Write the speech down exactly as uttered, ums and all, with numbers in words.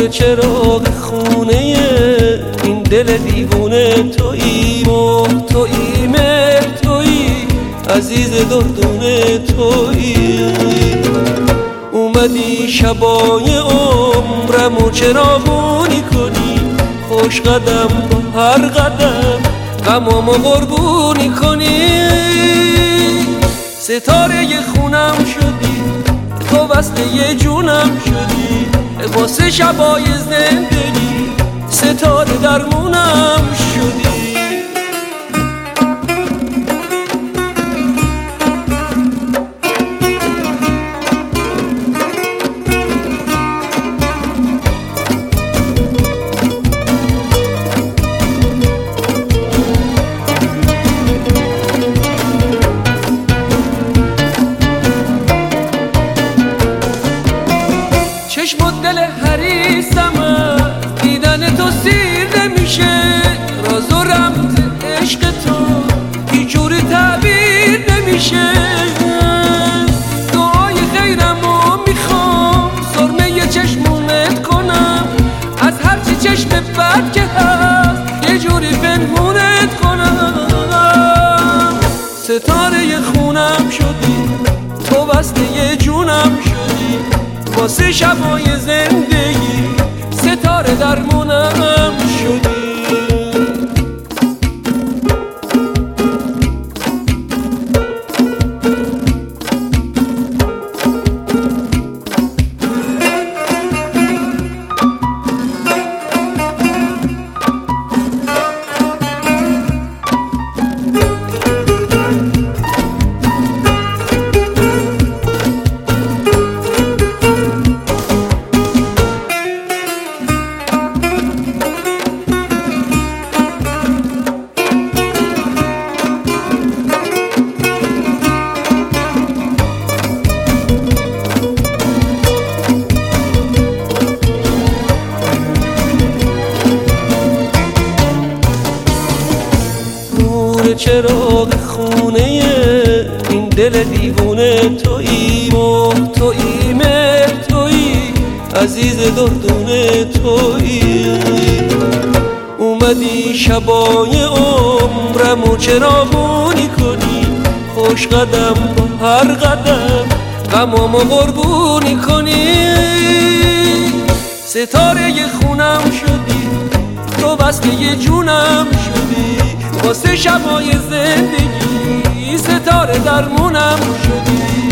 چراغ خونه این دل دیوونه تویی، ماه تویی، مهر تویی، عزیز دردونه تویی. اومدی شبای عمرمو چراغونی کنی، خوش قدم با هر قدم غمامو قربونی کنی. ستاره خونم شدی، تو وصله جونم شدی، واسه شبای زندگی ستاره درمونم شدی. چشم و دل حریصم دیدن تو سیر نمیشه، راز و رمز عشق تو هیچجوری تعبیر نمیشه. دعای خیرمو میخوام سرمه چشمونت کنم، از هرچی چشم بد که هست یه جوری پنهونت کنم. ستاره خونم شدی، تو وصله جونم شدی، واسه شبای زندگی ستاره درمونم شدی. چراغ خونه این دل دیوونه تویی، ماه تویی، مهر تویی، عزیز دردونه تویی. اومدی شبای عمرمو چراغونی کنی، خوش قدم با هر قدم غمامو قربونی کنی. ستاره خونم شدی، تو وصله جونم شدی، واسه شبای زندگی ستاره درمونم شدی.